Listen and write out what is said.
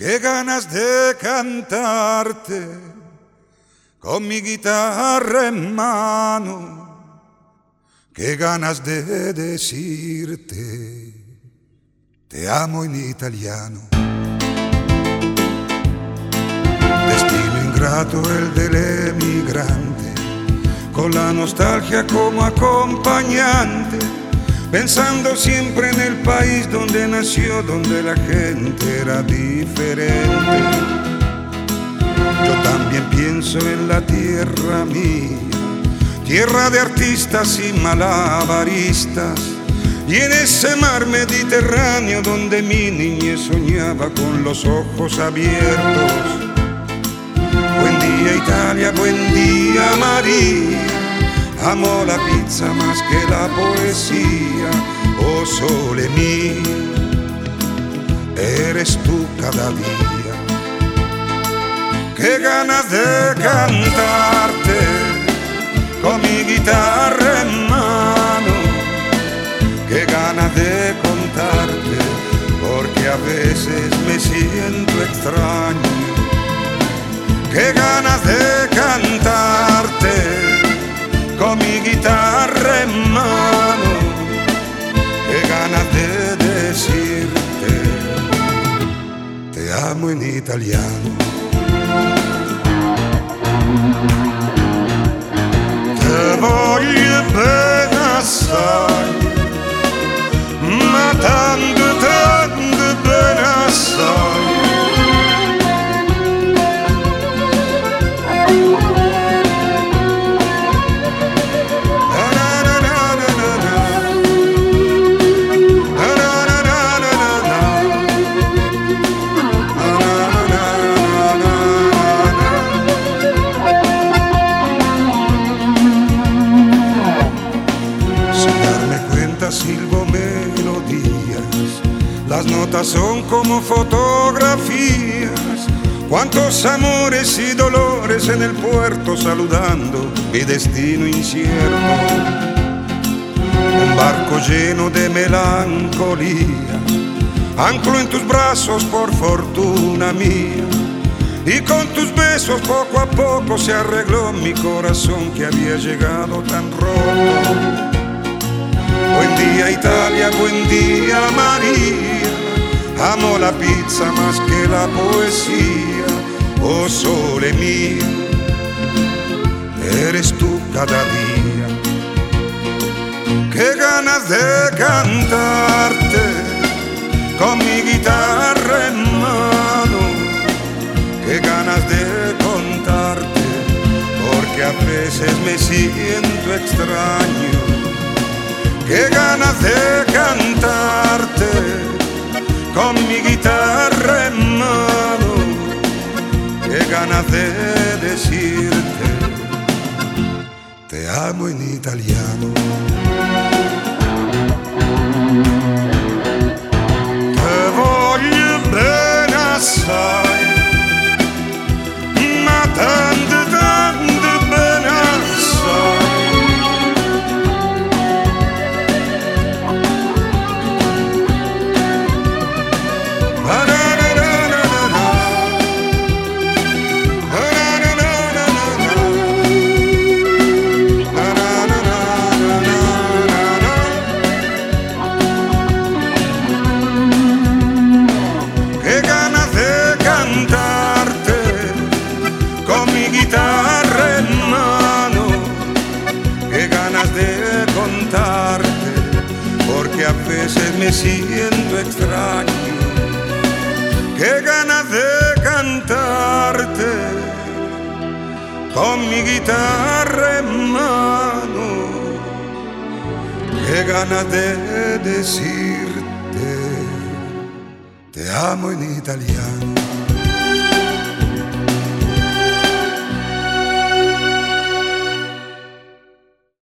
Qué ganas de cantarte con mi guitarra en mano, qué ganas de decirte te amo en italiano. Destino ingrato el del emigrante, con la nostalgia como acompañante, pensando siempre en el país donde nació, donde la gente era diferente. Yo también pienso en la tierra mía, tierra de artistas y malabaristas, y en ese mar Mediterráneo donde mi niñez soñaba con los ojos abiertos. Buen día Italia, buen día María, amo la pizza más que la poesía. Oh sole mio, eres tú cada día. Qué ganas de cantarte con mi guitarra en mano, qué ganas de contarte, porque a veces me siento extraño. Qué ganas de cantarte con mi guitarra en mano, qué ganas de decirte te amo en italiano. Te voglio bene assai, ma tanto tanto bene assai. Silbo melodías, las notas son como fotografías. Cuántos amores y dolores en el puerto saludando mi destino incierto. Un barco lleno de melancolía, anclo en tus brazos por fortuna mía, y con tus besos poco a poco se arregló mi corazón que había llegado tan roto. Buen día Italia, buen día María, amo la pizza más que la poesía. Oh sole mio, eres tú cada día. Qué ganas de cantarte con mi guitarra en mano, qué ganas de contarte, porque a veces me siento extraño. Qué ganas de cantarte con mi guitarra en mano, qué ganas de decirte te amo en italiano. Te voglio bene assai, ma tanto tanto bene assai. Porque a veces me siento extraño. Qué ganas de cantarte con mi guitarra en mano, qué ganas de decirte te amo en italiano.